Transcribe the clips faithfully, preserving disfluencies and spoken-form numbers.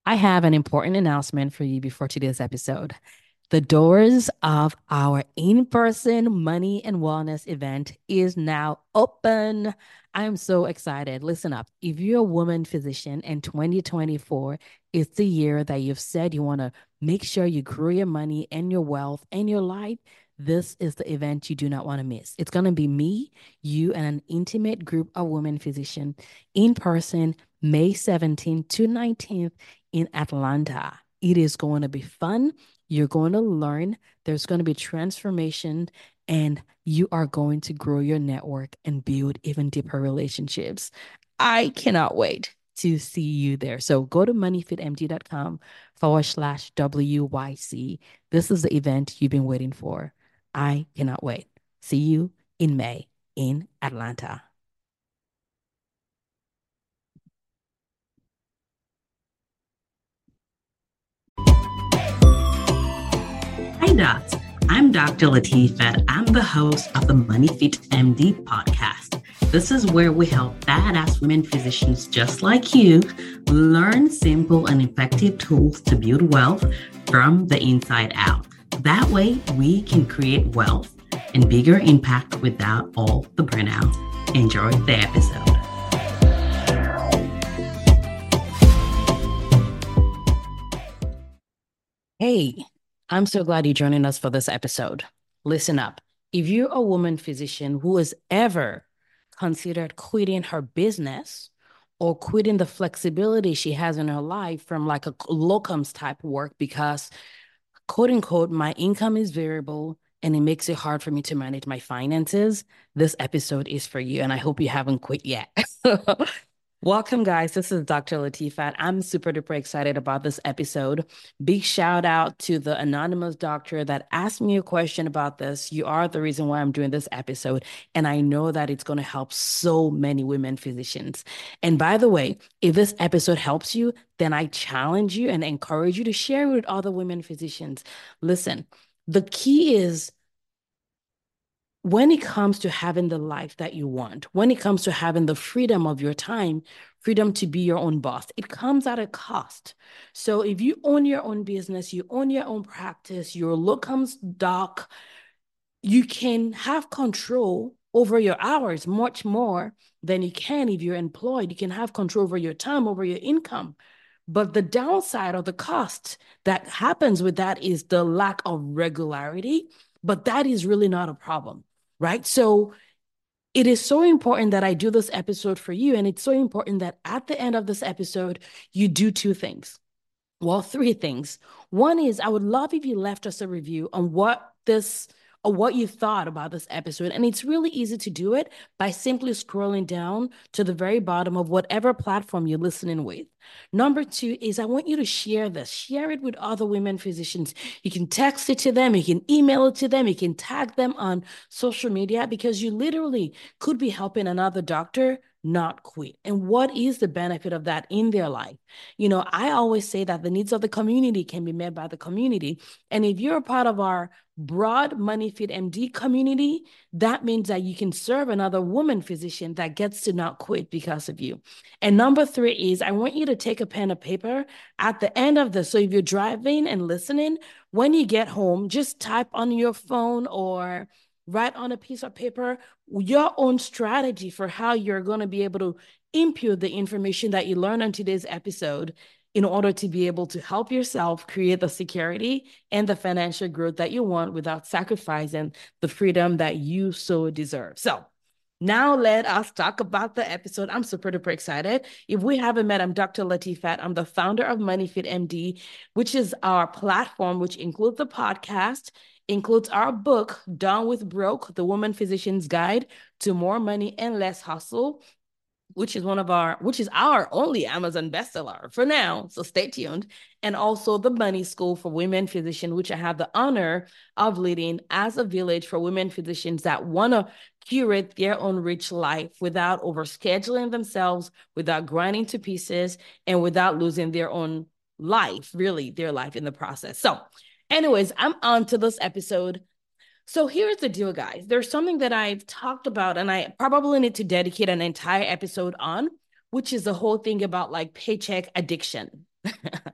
I have an important announcement for you before today's episode. The doors of our in-person money and wellness event is now open. I'm so excited. Listen up. If you're a woman physician and twenty twenty-four is the year that you've said you want to make sure you grow your money and your wealth and your life, this is the event you do not want to miss. It's going to be me, you, and an intimate group of women physicians in person May seventeenth to nineteenth in Atlanta. It is going to be fun. You're going to learn. There's going to be transformation, and you are going to grow your network and build even deeper relationships. I cannot wait to see you there. So go to moneyfitmd.com forward slash W Y C. This is the event you've been waiting for. I cannot wait. See you in May in Atlanta. Hi, Docs. I'm Doctor Latifat. I'm the host of the Money Fit M D podcast. This is where we help badass women physicians just like you learn simple and effective tools to build wealth from the inside out. That way, we can create wealth and bigger impact without all the burnout. Enjoy the episode. Hey, I'm so glad you're joining us for this episode. Listen up. If you're a woman physician who has ever considered quitting her business or quitting the flexibility she has in her life from like a locums type work because, quote unquote, my income is variable and it makes it hard for me to manage my finances, this episode is for you. And I hope you haven't quit yet. Welcome, guys. This is Doctor Latifat. I'm super duper excited about this episode. Big shout out to the anonymous doctor that asked me a question about this. You are the reason why I'm doing this episode. And I know that it's going to help so many women physicians. And by the way, if this episode helps you, then I challenge you and encourage you to share it with other women physicians. Listen, the key is when it comes to having the life that you want, when it comes to having the freedom of your time, freedom to be your own boss, it comes at a cost. So if you own your own business, you own your own practice, your locums doc, you can have control over your hours much more than you can if you're employed. You can have control over your time, over your income. But the downside or the cost that happens with that is the lack of regularity. But that is really not a problem, right? So it is so important that I do this episode for you. And it's so important that at the end of this episode, you do two things. Well, three things. One is I would love if you left us a review on what this or what you thought about this episode. And it's really easy to do it by simply scrolling down to the very bottom of whatever platform you're listening with. Number two is I want you to share this. Share it with other women physicians. You can text it to them. You can email it to them. You can tag them on social media because you literally could be helping another doctor not quit. And what is the benefit of that in their life? You know, I always say that the needs of the community can be met by the community. And if you're a part of our broad Money Fit M D community, that means that you can serve another woman physician that gets to not quit because of you. And number three is I want you to take a pen and paper at the end of this. So if you're driving and listening, when you get home, just type on your phone or write on a piece of paper your own strategy for how you're going to be able to input the information that you learn on today's episode in order to be able to help yourself create the security and the financial growth that you want without sacrificing the freedom that you so deserve. So now let us talk about the episode. I'm super duper excited. If we haven't met, I'm Doctor Latifat. I'm the founder of MoneyFit M D, which is our platform, which includes the podcast, includes our book, Done with Broke, The Woman Physician's Guide to More Money and Less Hustle, which is one of our, which is our only Amazon bestseller for now. So stay tuned. And also the Money School for Women Physicians, which I have the honor of leading as a village for women physicians that want to curate their own rich life without overscheduling themselves, without grinding to pieces, and without losing their own life, really their life in the process. So anyways, I'm on to this episode. So here's the deal, guys. There's something that I've talked about, and I probably need to dedicate an entire episode on, which is the whole thing about like paycheck addiction.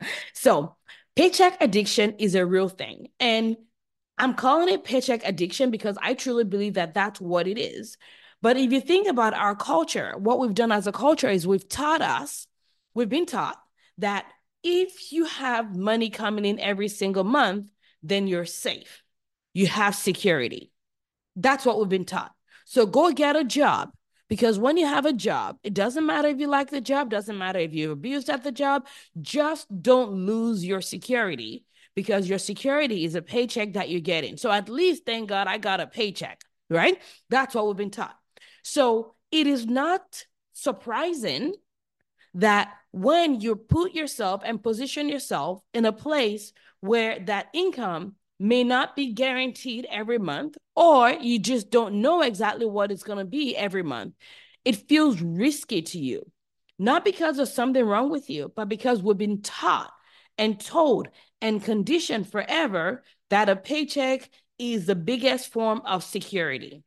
So paycheck addiction is a real thing. And I'm calling it paycheck addiction because I truly believe that that's what it is. But if you think about our culture, what we've done as a culture is we've taught us, we've been taught that if you have money coming in every single month, then you're safe. You have security. That's what we've been taught. So go get a job, because when you have a job, it doesn't matter if you like the job, doesn't matter if you're abused at the job, just don't lose your security, because your security is a paycheck that you're getting. So at least, thank God, I got a paycheck, right? That's what we've been taught. So it is not surprising that when you put yourself and position yourself in a place where that income may not be guaranteed every month, or you just don't know exactly what it's going to be every month, it feels risky to you. Not because there's something wrong with you, but because we've been taught and told and conditioned forever that a paycheck is the biggest form of security.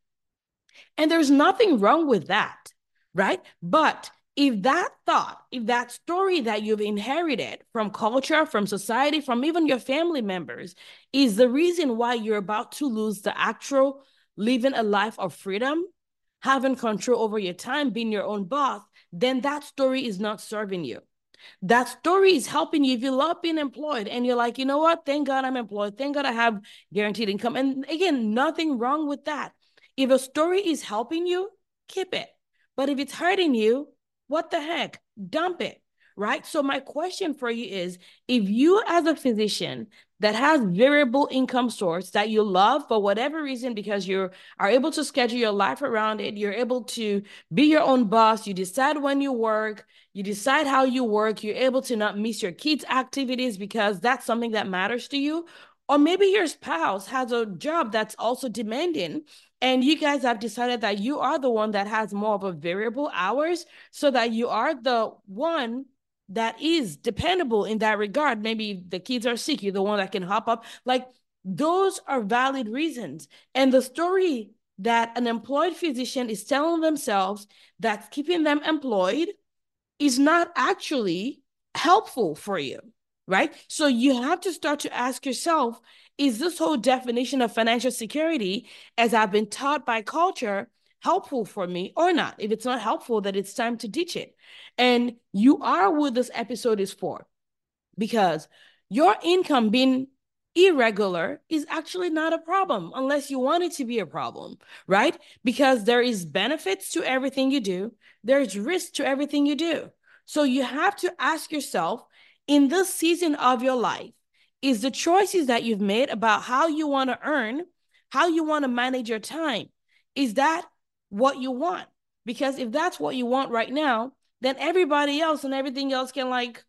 And there's nothing wrong with that, right? But if that thought, if that story that you've inherited from culture, from society, from even your family members is the reason why you're about to lose the actual living a life of freedom, having control over your time, being your own boss, then that story is not serving you. That story is helping you if you love being employed and you're like, you know what? Thank God I'm employed. Thank God I have guaranteed income. And again, nothing wrong with that. If a story is helping you, keep it. But if it's hurting you, what the heck? Dump it, right? So my question for you is, if you as a physician that has variable income source that you love for whatever reason, because you are able to schedule your life around it, you're able to be your own boss, you decide when you work, you decide how you work, you're able to not miss your kids' activities because that's something that matters to you. Or maybe your spouse has a job that's also demanding, and you guys have decided that you are the one that has more of a variable hours, so that you are the one that is dependable in that regard. Maybe the kids are sick, you're the one that can hop up. Like, those are valid reasons. And the story that an employed physician is telling themselves that's keeping them employed is not actually helpful for you, right? So you have to start to ask yourself, is this whole definition of financial security, as I've been taught by culture, helpful for me or not? If it's not helpful, then it's time to ditch it. And you are what this episode is for, because your income being irregular is actually not a problem unless you want it to be a problem, right? Because there is benefits to everything you do. There's risk to everything you do. So you have to ask yourself, in this season of your life, is the choices that you've made about how you want to earn, how you want to manage your time, is that what you want? Because if that's what you want right now, then everybody else and everything else can, like,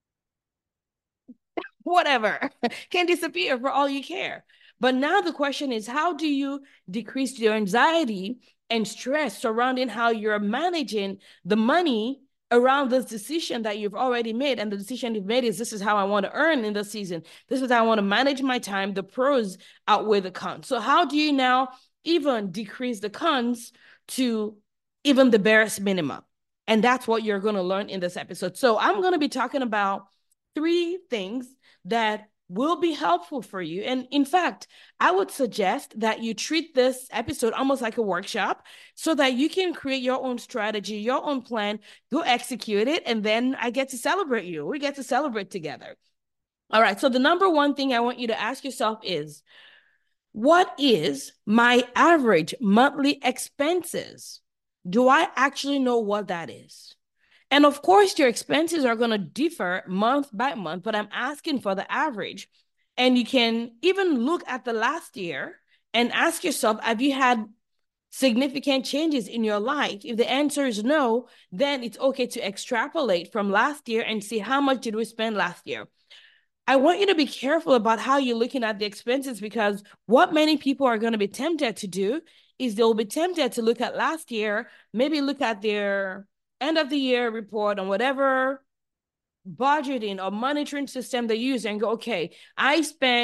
whatever, can disappear for all you care. But now the question is, how do you decrease your anxiety and stress surrounding how you're managing the money around this decision that you've already made? And the decision you've made is, this is how I want to earn in the season. This is how I want to manage my time. The pros outweigh the cons. So how do you now even decrease the cons to even the barest minimum? And that's what you're going to learn in this episode. So I'm going to be talking about three things that will be helpful for you. And in fact, I would suggest that you treat this episode almost like a workshop, so that you can create your own strategy, your own plan, go execute it, and then I get to celebrate you. We get to celebrate together. All right, so the number one thing I want you to ask yourself is, what is my average monthly expenses? Do I actually know what that is? And of course, your expenses are going to differ month by month, but I'm asking for the average. And you can even look at the last year and ask yourself, have you had significant changes in your life? If the answer is no, then it's okay to extrapolate from last year and see, how much did we spend last year? I want you to be careful about how you're looking at the expenses, because what many people are going to be tempted to do is they'll be tempted to look at last year, maybe look at their end of the year report on whatever budgeting or monitoring system they use and go, okay, I spent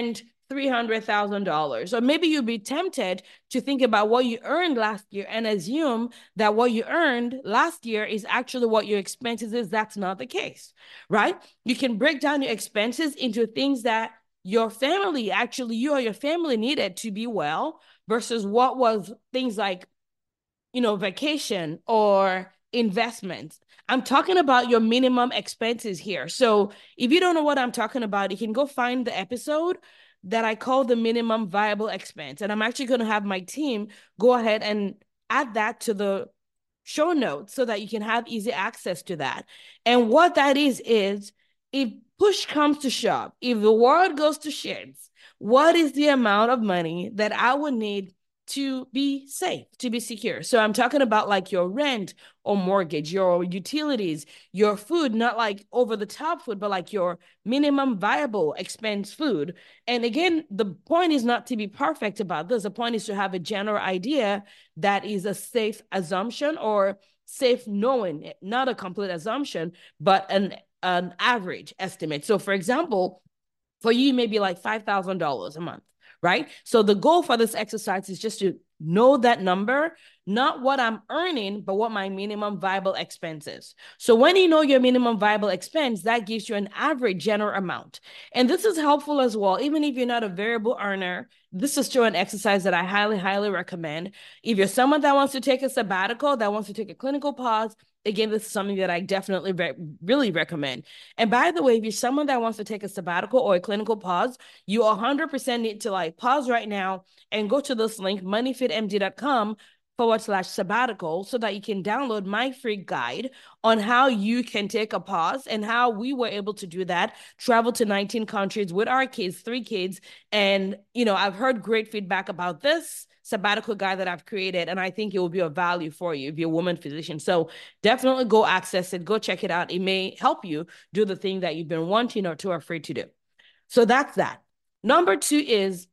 three hundred thousand dollars. Or maybe you'd be tempted to think about what you earned last year and assume that what you earned last year is actually what your expenses is. That's not the case, right? You can break down your expenses into things that your family, actually you or your family needed to be well, versus what was things like, you know, vacation or investments. I'm talking about your minimum expenses here. So if you don't know what I'm talking about, you can go find the episode that I call the minimum viable expense. And I'm actually going to have my team go ahead and add that to the show notes so that you can have easy access to that. And what that is, is if push comes to shove, if the world goes to shits, what is the amount of money that I would need to be safe, to be secure? So I'm talking about like your rent or mortgage, your utilities, your food, not like over the top food, but like your minimum viable expense food. And again, the point is not to be perfect about this. The point is to have a general idea that is a safe assumption or safe knowing, not a complete assumption, but an, an average estimate. So for example, for you, maybe like five thousand dollars a month, right? So the goal for this exercise is just to know that number, not what I'm earning, but what my minimum viable expense is. So when you know your minimum viable expense, that gives you an average general amount. And this is helpful as well, even if you're not a variable earner. This is still an exercise that I highly, highly recommend. If you're someone that wants to take a sabbatical, that wants to take a clinical pause, again, this is something that I definitely re- really recommend. And by the way, if you're someone that wants to take a sabbatical or a clinical pause, you one hundred percent need to like pause right now and go to this link, moneyfitmd.com forward slash sabbatical, so that you can download my free guide on how you can take a pause and how we were able to do that, travel to nineteen countries with our kids, three kids. And, you know, I've heard great feedback about this sabbatical guide that I've created, and I think it will be of value for you if you're a woman physician. So definitely go access it, go check it out. It may help you do the thing that you've been wanting or too afraid to do. So that's that. Number two is,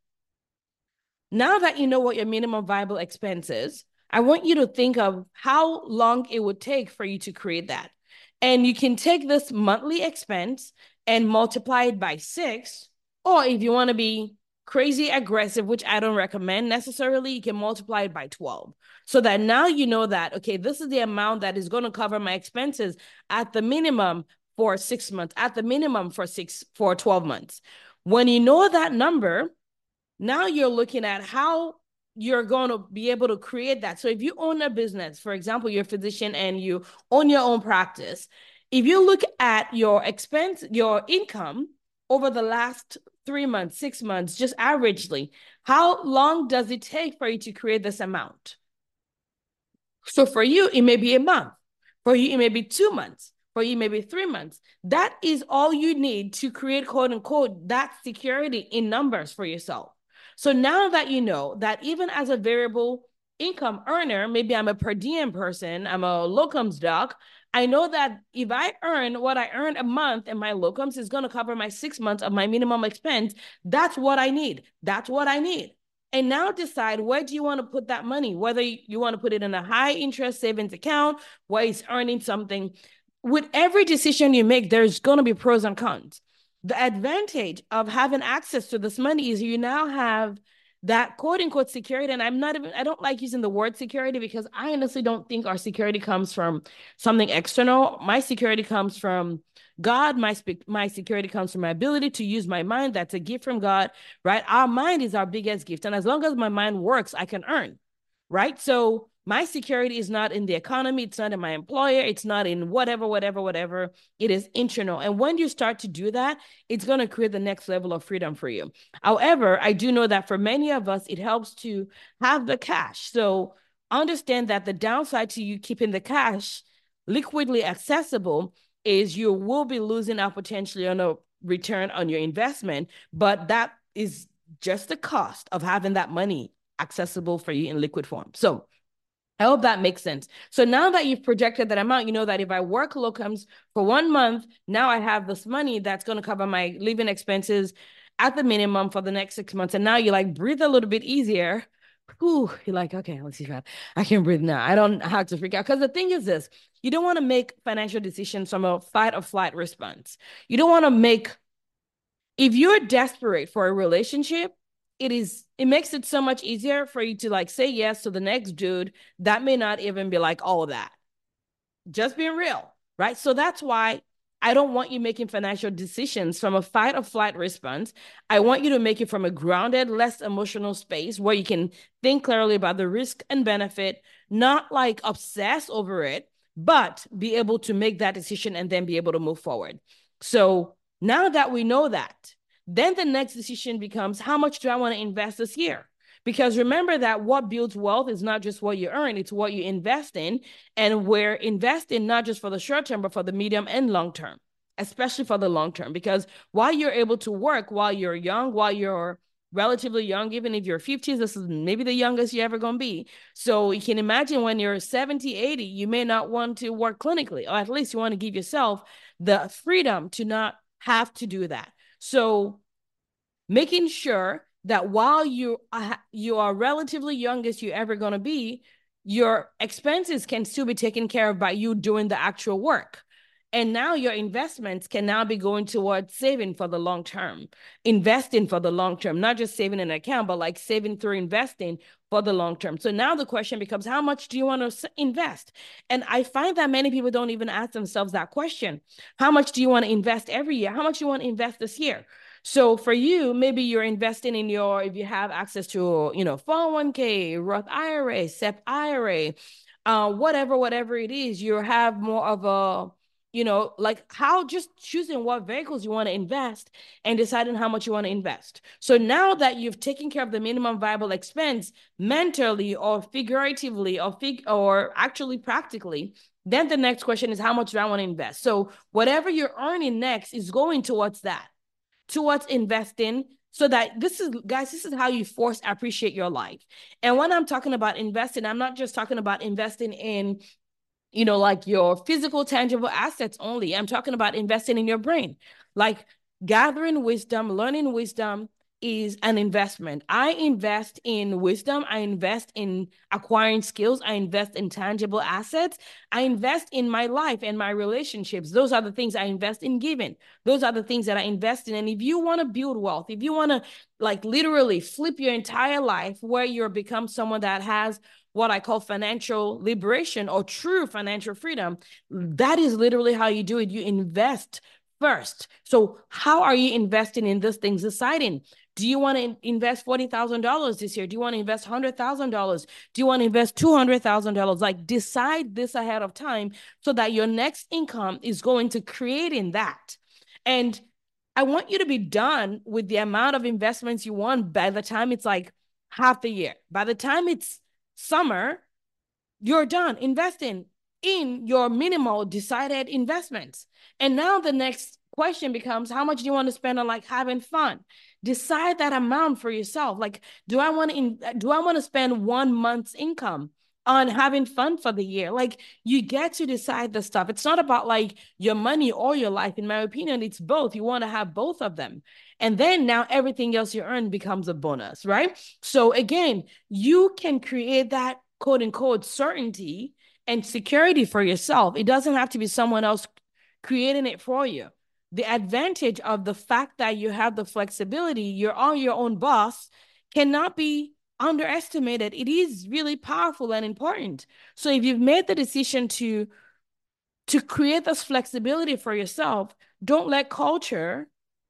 now that you know what your minimum viable expense is, I want you to think of how long it would take for you to create that. And you can take this monthly expense and multiply it by six, or if you want to be crazy aggressive, which I don't recommend necessarily, you can multiply it by twelve. So that now you know that, okay, this is the amount that is going to cover my expenses at the minimum for six months, at the minimum for six, for twelve months. When you know that number, now you're looking at how you're going to be able to create that. So if you own a business, for example, you're a physician and you own your own practice, if you look at your expense, your income over the last three months, six months, just averagely, how long does it take for you to create this amount? So for you, it may be a month. For you, it may be two months. For you, maybe three months. That is all you need to create, quote unquote, that security in numbers for yourself. So now that you know that even as a variable income earner, maybe I'm a per diem person, I'm a locums doc, I know that if I earn what I earn a month and my locums is going to cover my six months of my minimum expense, that's what I need. That's what I need. And now decide, where do you want to put that money? Whether you want to put it in a high interest savings account, where it's earning something. With every decision you make, there's going to be pros and cons. The advantage of having access to this money is you now have that quote unquote security. And I'm not even, I don't like using the word security because I honestly don't think our security comes from something external. My security comes from God. My, my security comes from my ability to use my mind. That's a gift from God, right? Our mind is our biggest gift. And as long as my mind works, I can earn, right? So my security is not in the economy. It's not in my employer. It's not in whatever, whatever, whatever. It is internal. And when you start to do that, it's going to create the next level of freedom for you. However, I do know that for many of us, it helps to have the cash. So understand that the downside to you keeping the cash liquidly accessible is you will be losing out potentially on a return on your investment, but that is just the cost of having that money accessible for you in liquid form. So I hope that makes sense. So now that you've projected that amount, you know that if I work locums for one month, now I have this money that's going to cover my living expenses at the minimum for the next six months. And now you like breathe a little bit easier. Whew, you're like, okay, let's see if I, I can breathe now. I don't have to freak out. Because the thing is this, you don't want to make financial decisions from a fight or flight response. You don't want to make if you're desperate for a relationship, it is it makes it so much easier for you to like say yes to the next dude that may not even be like all of that. Just being real, right? So that's why I don't want you making financial decisions from a fight or flight response. I want you to make it from a grounded, less emotional space where you can think clearly about the risk and benefit, not like obsess over it, but be able to make that decision and then be able to move forward. So now that we know that, then the next decision becomes, how much do I want to invest this year? Because remember that what builds wealth is not just what you earn, it's what you invest in. And we're investing not just for the short term, but for the medium and long term, especially for the long term. Because while you're able to work, while you're young, while you're relatively young, even if you're fifties, this is maybe the youngest you're ever going to be. So you can imagine when you're seventy, eighty, you may not want to work clinically, or at least you want to give yourself the freedom to not have to do that. So making sure that while you are, you are relatively youngest you're ever going to be, your expenses can still be taken care of by you doing the actual work. And now your investments can now be going towards saving for the long term, investing for the long term, not just saving in an account, but like saving through investing for the long term. So now the question becomes, how much do you want to invest? And I find that many people don't even ask themselves that question. How much do you want to invest every year? How much do you want to invest this year? So for you, maybe you're investing in your, if you have access to, you know, four oh one k, Roth I R A, S E P I R A, uh, whatever, whatever it is, you have more of a, you know, like how just choosing what vehicles you want to invest and deciding how much you want to invest. So now that you've taken care of the minimum viable expense mentally or figuratively or fig or actually practically, then the next question is, how much do I want to invest? So whatever you're earning next is going towards that, towards investing, so that this is, guys, this is how you force appreciate your life. And when I'm talking about investing, I'm not just talking about investing in, you know, like your physical, tangible assets only. I'm talking about investing in your brain, like gathering wisdom, learning wisdom is an investment. I invest in wisdom. I invest in acquiring skills. I invest in tangible assets. I invest in my life and my relationships. Those are the things I invest in giving. Those are the things that I invest in. And if you want to build wealth, if you want to like literally flip your entire life where you're become someone that has what I call financial liberation or true financial freedom, that is literally how you do it. You invest first. So how are you investing in these things? Deciding, do you want to invest forty thousand dollars this year? Do you want to invest one hundred thousand dollars? Do you want to invest two hundred thousand dollars? Like decide this ahead of time so that your next income is going to create in that. And I want you to be done with the amount of investments you want by the time it's like half the year. By the time it's summer, you're done investing in your minimal decided investments. And now the next question becomes, how much do you want to spend on like having fun? Decide that amount for yourself. Like, do I want to in, do I want to spend one month's income on having fun for the year? Like, you get to decide the stuff. It's not about like your money or your life. In my opinion, it's both. You want to have both of them. And then now everything else you earn becomes a bonus, right? So again, you can create that quote unquote certainty and security for yourself. It doesn't have to be someone else creating it for you. The advantage of the fact that you have the flexibility, you're on your own boss, cannot be underestimated. It is really powerful and important. So if you've made the decision to, to create this flexibility for yourself, don't let culture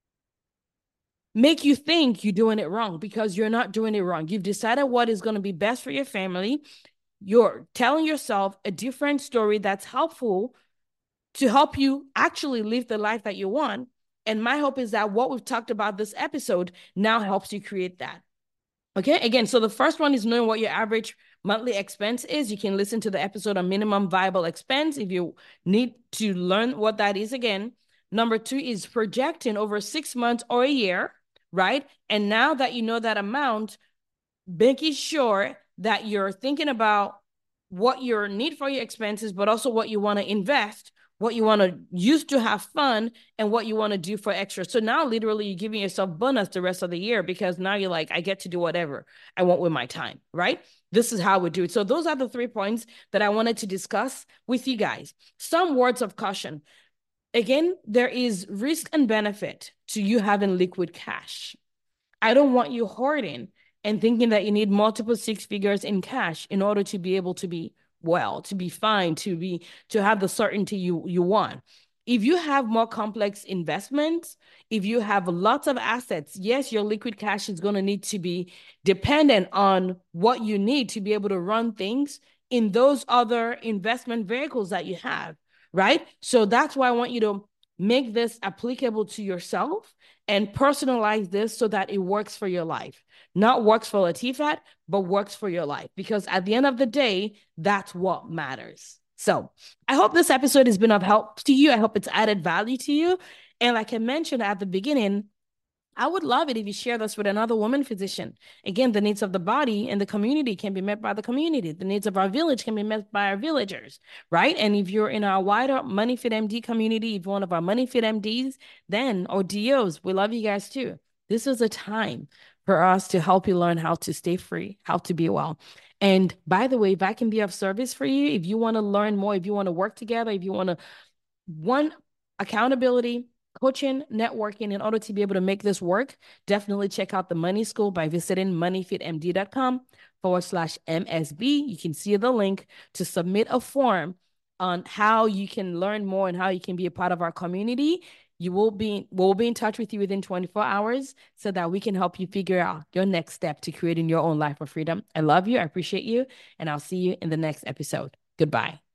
make you think you're doing it wrong, because you're not doing it wrong. You've decided what is going to be best for your family. You're telling yourself a different story that's helpful to help you actually live the life that you want. And my hope is that what we've talked about this episode now helps you create that. Okay, again, so the first one is knowing what your average monthly expense is. You can listen to the episode on minimum viable expense if you need to learn what that is again. Number two is projecting over six months or a year, right? And now that you know that amount, making sure that you're thinking about what your need for your expenses, but also what you want to invest, what you want to use to have fun, and what you want to do for extra. So now literally you're giving yourself bonus the rest of the year, because now you're like, I get to do whatever I want with my time, right? This is how we do it. So those are the three points that I wanted to discuss with you guys. Some words of caution. Again, there is risk and benefit to you having liquid cash. I don't want you hoarding and thinking that you need multiple six figures in cash in order to be able to be well, to be fine, to be to have the certainty you you want. If you have more complex investments, if you have lots of assets, yes, your liquid cash is going to need to be dependent on what you need to be able to run things in those other investment vehicles that you have, right? So that's why I want you to make this applicable to yourself and personalize this so that it works for your life. Not works for Latifat, but works for your life. Because at the end of the day, that's what matters. So I hope this episode has been of help to you. I hope it's added value to you. And like I mentioned at the beginning, I would love it if you share this with another woman physician. Again, the needs of the body and the community can be met by the community. The needs of our village can be met by our villagers, right? And if you're in our wider MoneyFit M D community, if you're one of our MoneyFit M Ds, then, or D Os, we love you guys too. This is a time for us to help you learn how to stay free, how to be well. And by the way, if I can be of service for you, if you want to learn more, if you want to work together, if you want to, one, accountability, coaching, networking, in order to be able to make this work, definitely check out the Money School by visiting moneyfitmd.com forward slash MSB. You can see the link to submit a form on how you can learn more and how you can be a part of our community. You will be, we'll be in touch with you within twenty-four hours so that we can help you figure out your next step to creating your own life of freedom. I love you. I appreciate you. And I'll see you in the next episode. Goodbye.